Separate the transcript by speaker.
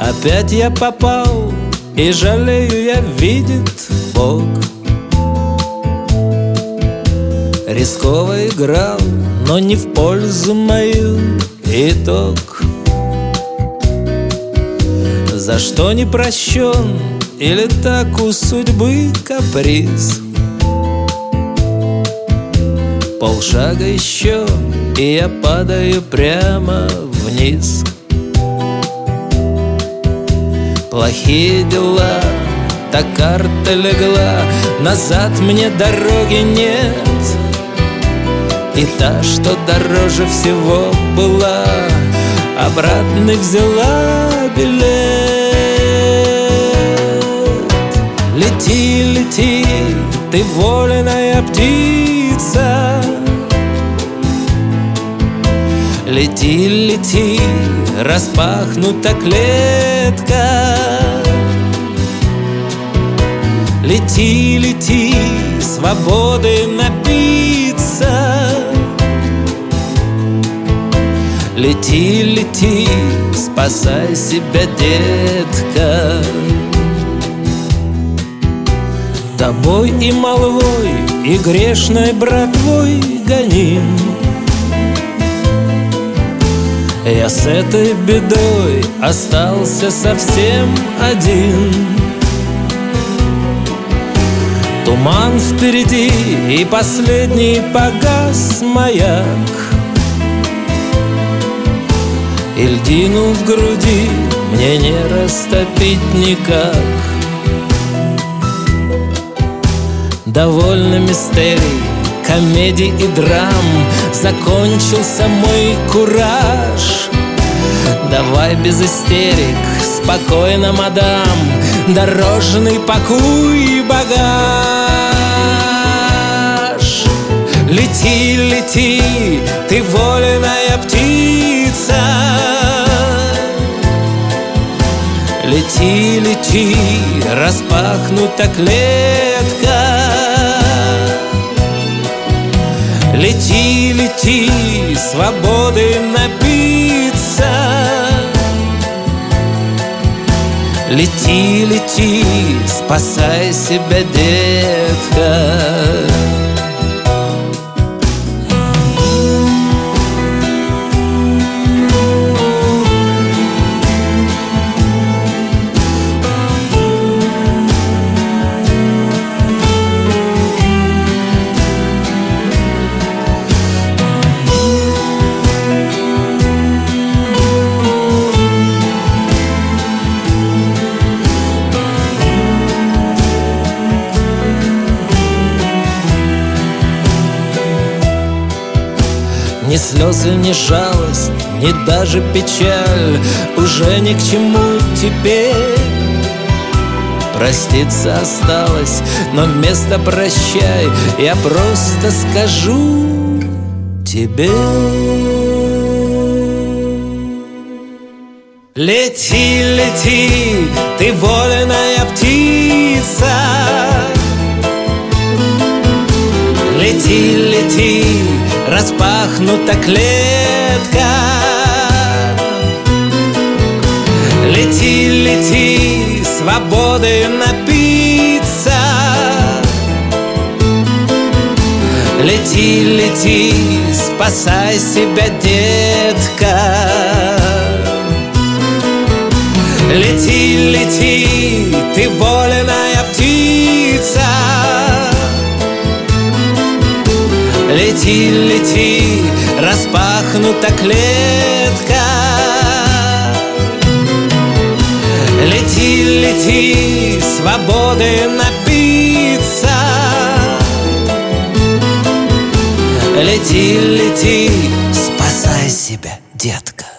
Speaker 1: Опять я попал, и жалею я, видит Бог. Рисково играл, но не в пользу мою, итог. За что не прощен, или так у судьбы каприз? Полшага еще, и я падаю прямо вниз. Плохие дела, та карта легла, назад мне дороги нет. И та, что дороже всего была, обратно взяла билет. Лети, лети, ты вольная птица. Лети, лети, распахнута клетка. Лети, лети, свободы напиться. Лети, лети, спасай себя, детка. Тобой и молвой, и грешной братвой гоним. Я с этой бедой остался совсем один. Туман впереди, и последний погас маяк. И льдину в груди мне не растопить никак. Довольно мистерий, комедий и драм, закончился мой кураж. Давай без истерик, спокойно, мадам, дорожный пакуй и багаж. Лети, лети, ты вольная птица. Лети, лети, распахнута клетка. Лети, лети, свободы напиться. Лети, лети, спасай себя, детка. Ни слезы, ни жалость, ни даже печаль уже ни к чему теперь. Проститься осталось, но вместо прощай я просто скажу тебе. Лети, лети, ты вольная птица. Лети, лети, распахнута клетка. Лети, лети, свободы напиться. Лети, лети, спасай себя, детка. Лети, лети, ты вольная птица. Лети, лети, распахнута клетка. Лети, лети, свободы напиться. Лети, лети, спасай себя, детка.